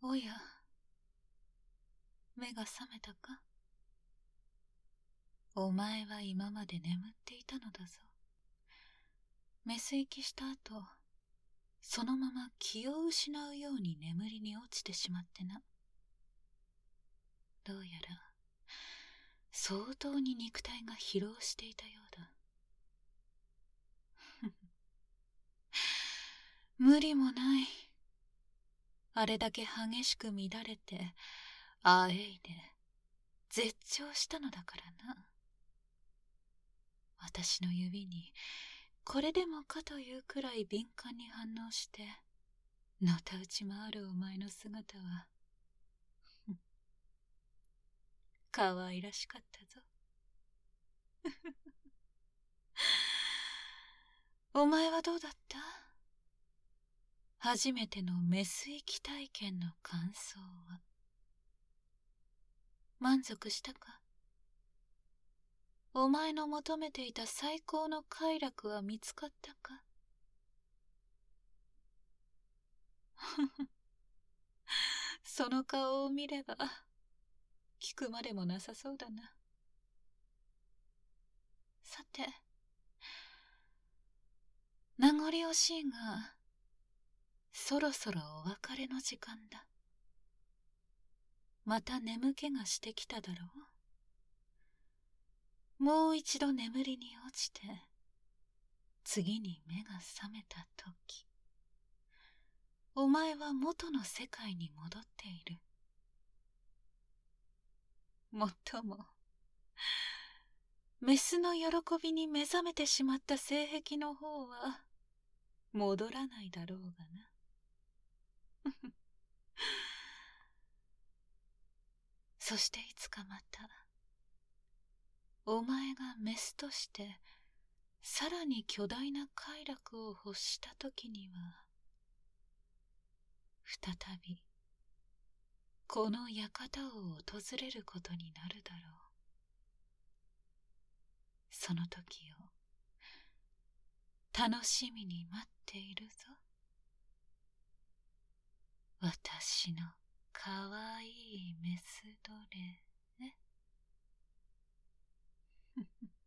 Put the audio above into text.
おや、目が覚めたか？お前は今まで眠っていたのだぞ。メス息した後、そのまま気を失うように眠りに落ちてしまってな。どうやら相当に肉体が疲労していたようだ。無理もない。あれだけ激しく乱れてあえいで絶頂したのだからな。私の指にこれでもかというくらい敏感に反応してのたうち回るお前の姿は可愛らしかったぞ。お前はどうだった？初めてのメス息体験の感想は。満足したか？お前の求めていた最高の快楽は見つかったか？その顔を見れば聞くまでもなさそうだな。さて、名残惜しいがそろそろお別れの時間だ。また眠気がしてきただろう。もう一度眠りに落ちて次に目が覚めた時、お前は元の世界に戻っている。もっともメスの喜びに目覚めてしまった性癖の方は戻らないだろうがな。そしていつかまたお前がメスとしてさらに巨大な快楽を欲した時には、再びこの館を訪れることになるだろう。その時を楽しみに待っているぞ。私のかわいいメス奴隷ね。